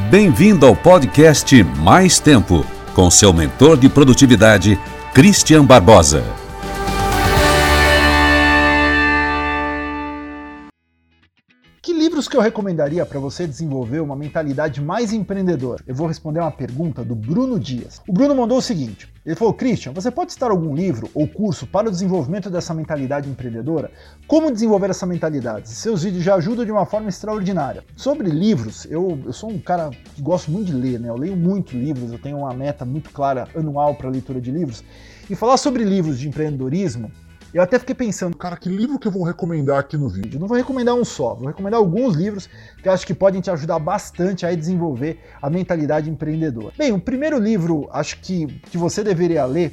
Bem-vindo ao podcast Mais Tempo, com seu mentor de produtividade, Christian Barbosa. Que livros que eu recomendaria para você desenvolver uma mentalidade mais empreendedora? Eu vou responder uma pergunta do Bruno Dias. O Bruno mandou o seguinte, ele falou: Christian, você pode citar algum livro ou curso para o desenvolvimento dessa mentalidade empreendedora? Como desenvolver essa mentalidade? Seus vídeos já ajudam de uma forma extraordinária. Sobre livros, eu sou um cara que gosto muito de ler, né? Eu leio muito livros, eu tenho uma meta muito clara anual para a leitura de livros. E falar sobre livros de empreendedorismo, eu até fiquei pensando, cara, que livro que eu vou recomendar aqui no vídeo? Eu não vou recomendar um só, vou recomendar alguns livros que eu acho que podem te ajudar bastante a desenvolver a mentalidade empreendedora. Bem, o primeiro livro, acho que você deveria ler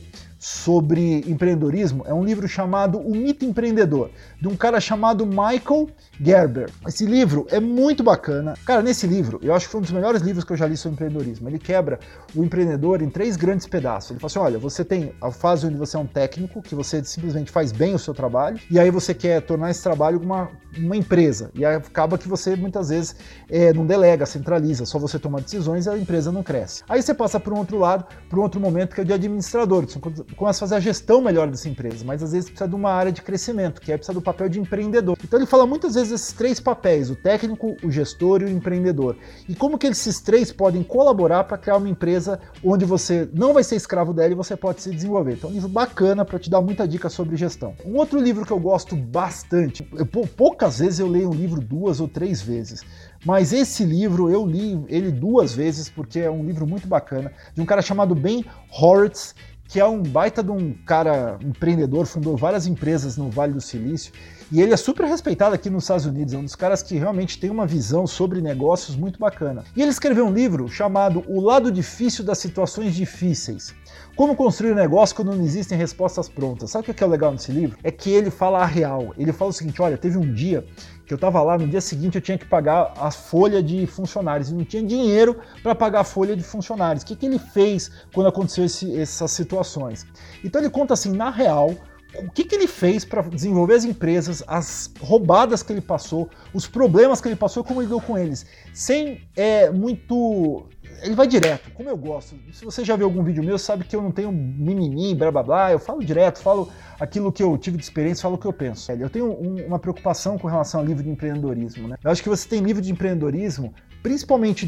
sobre empreendedorismo é um livro chamado O Mito Empreendedor, de um cara chamado Michael Gerber. Esse livro é muito bacana. Cara, nesse livro, eu acho que foi um dos melhores livros que eu já li sobre empreendedorismo. Ele quebra o empreendedor em 3 grandes pedaços. Ele fala assim, olha, você tem a fase onde você é um técnico, que você simplesmente faz bem o seu trabalho, e aí você quer tornar esse trabalho uma empresa, e aí acaba que você muitas vezes não delega, centraliza, só você toma decisões e a empresa não cresce. Aí você passa para um outro lado, para um outro momento que é o de administrador, começa a fazer a gestão melhor dessa empresa, mas às vezes precisa de uma área de crescimento, que precisa do papel de empreendedor. Então ele fala muitas vezes esses 3 papéis, o técnico, o gestor e o empreendedor. E como que esses 3 podem colaborar para criar uma empresa onde você não vai ser escravo dela e você pode se desenvolver. Então é um livro bacana para te dar muita dica sobre gestão. Um outro livro que eu gosto bastante, poucas vezes eu leio um livro 2 ou 3 vezes, mas esse livro eu li ele 2 vezes porque é um livro muito bacana, de um cara chamado Ben Horowitz, que é um baita de um cara empreendedor, fundou várias empresas no Vale do Silício, e ele é super respeitado aqui nos Estados Unidos, é um dos caras que realmente tem uma visão sobre negócios muito bacana. E ele escreveu um livro chamado O Lado Difícil das Situações Difíceis. Como construir um negócio quando não existem respostas prontas. Sabe o que é legal nesse livro? É que ele fala a real. Ele fala o seguinte, olha, teve um dia que eu estava lá, no dia seguinte eu tinha que pagar a folha de funcionários, e não tinha dinheiro para pagar a folha de funcionários. O que ele fez quando aconteceu essas situações? Então ele conta assim, na real, o que ele fez para desenvolver as empresas, as roubadas que ele passou, os problemas que ele passou e como ele lidou com eles. Sem muito... Ele vai direto, como eu gosto. Se você já viu algum vídeo meu, sabe que eu não tenho mimimi, blá blá blá, eu falo direto, falo aquilo que eu tive de experiência, falo o que eu penso. Eu tenho uma preocupação com relação ao livro de empreendedorismo, né? Eu acho que você tem livro de empreendedorismo, principalmente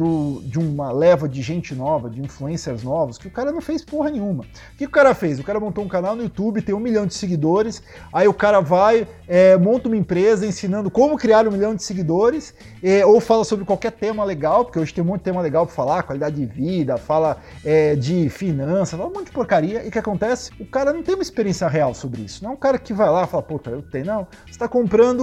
de uma leva de gente nova, de influencers novos, que o cara não fez porra nenhuma. O que o cara fez? O cara montou um canal no YouTube, tem 1 milhão de seguidores, aí o cara vai, monta uma empresa ensinando como criar 1 milhão de seguidores, ou fala sobre qualquer tema legal, porque hoje tem um monte de tema legal para falar, qualidade de vida, fala de finanças, fala um monte de porcaria, e o que acontece? O cara não tem uma experiência real sobre isso, não é um cara que vai lá e fala, puta, eu tenho, não. Você está comprando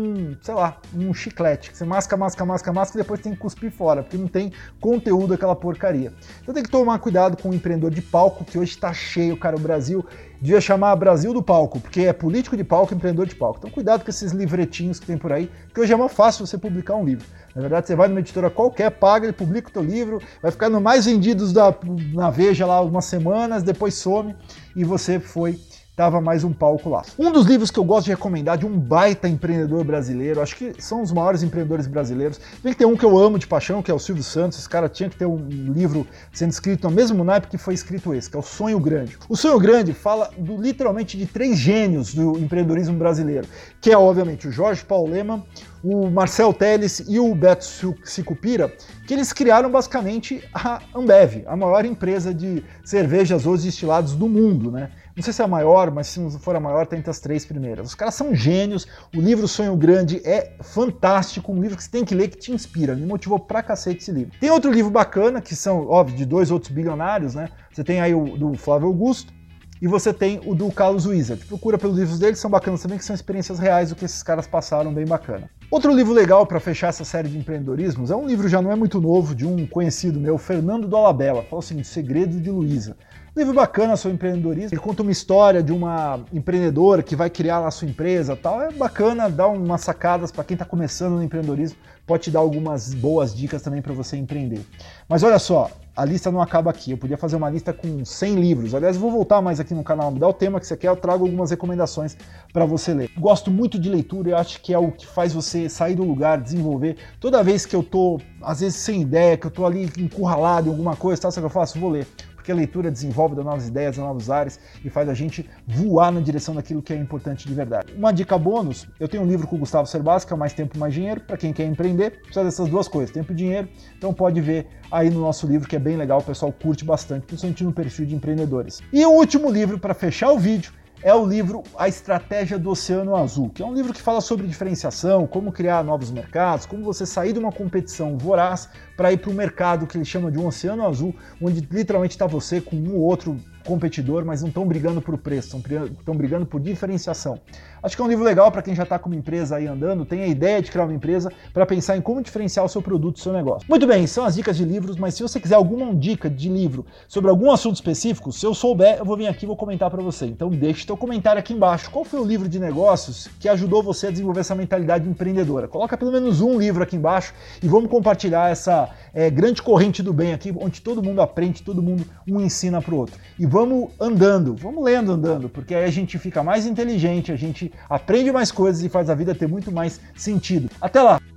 um chiclete, que você masca, e depois tem que cuspir fora, porque não tem conteúdo aquela porcaria. Então tem que tomar cuidado com o empreendedor de palco, que hoje está cheio, cara, o Brasil devia chamar Brasil do palco, porque é político de palco, empreendedor de palco. Então cuidado com esses livretinhos que tem por aí, que hoje é mais fácil você publicar um livro. Na verdade, você vai numa editora qualquer, paga, ele publica o teu livro, vai ficar no mais vendidos na Veja lá algumas semanas, depois some e você tava mais um palco lá. Um dos livros que eu gosto de recomendar de um baita empreendedor brasileiro, acho que são os maiores empreendedores brasileiros, tem que ter um que eu amo de paixão, que é o Silvio Santos. Esse cara tinha que ter um livro sendo escrito no mesmo naipe que foi escrito esse, que é o Sonho Grande. O Sonho Grande fala literalmente de 3 gênios do empreendedorismo brasileiro, que é obviamente o Jorge Paulo Lemann, o Marcel Telles e o Beto Sicupira, que eles criaram basicamente a Ambev, a maior empresa de cervejas ou destilados do mundo, né? Não sei se é a maior, mas se não for a maior, tá entre as 3 primeiras. Os caras são gênios, o livro Sonho Grande é fantástico, um livro que você tem que ler, que te inspira, me motivou pra cacete esse livro. Tem outro livro bacana, que são, óbvio, de 2 outros bilionários, né? Você tem aí o do Flávio Augusto, e você tem o do Carlos Wizard. Procura pelos livros deles, são bacanas também, que são experiências reais do que esses caras passaram, bem bacana. Outro livro legal para fechar essa série de empreendedorismos é um livro já não é muito novo, de um conhecido meu, Fernando Dolabella. Fala o seguinte, Segredo de Luiza. Um livro bacana sobre empreendedorismo. Ele conta uma história de uma empreendedora que vai criar a sua empresa e tal. É bacana, dá umas sacadas para quem está começando no empreendedorismo. Pode te dar algumas boas dicas também para você empreender. Mas olha só, a lista não acaba aqui. Eu podia fazer uma lista com 100 livros. Aliás, eu vou voltar mais aqui no canal, me dá o tema que você quer, eu trago algumas recomendações para você ler. Gosto muito de leitura e acho que é o que faz você sair do lugar, desenvolver. Toda vez que eu tô, às vezes, sem ideia, que eu tô ali encurralado em alguma coisa, sabe o que eu faço? Vou ler. Porque a leitura desenvolve, dá novas ideias, dá novos ares e faz a gente voar na direção daquilo que é importante de verdade. Uma dica bônus, eu tenho um livro com o Gustavo Cerbasi, que é o Mais Tempo, Mais Dinheiro. Para quem quer empreender, precisa dessas duas coisas, tempo e dinheiro. Então pode ver aí no nosso livro, que é bem legal, o pessoal curte bastante, principalmente no perfil de empreendedores. E o último livro, para fechar o vídeo, é o livro A Estratégia do Oceano Azul, que é um livro que fala sobre diferenciação, como criar novos mercados, como você sair de uma competição voraz para ir para um mercado que ele chama de um oceano azul, onde literalmente está você com um ou outro competidor, mas não estão brigando por preço, estão brigando por diferenciação. Acho que é um livro legal para quem já está com uma empresa aí andando, tem a ideia de criar uma empresa para pensar em como diferenciar o seu produto, o seu negócio. Muito bem, são as dicas de livros, mas se você quiser alguma dica de livro sobre algum assunto específico, se eu souber, eu vou vir aqui e vou comentar para você. Então deixe seu comentário aqui embaixo. Qual foi o livro de negócios que ajudou você a desenvolver essa mentalidade empreendedora? Coloca pelo menos um livro aqui embaixo e vamos compartilhar essa grande corrente do bem aqui, onde todo mundo aprende, todo mundo um ensina para o outro. E vamos andando, vamos lendo andando, porque aí a gente fica mais inteligente, a gente aprende mais coisas e faz a vida ter muito mais sentido. Até lá!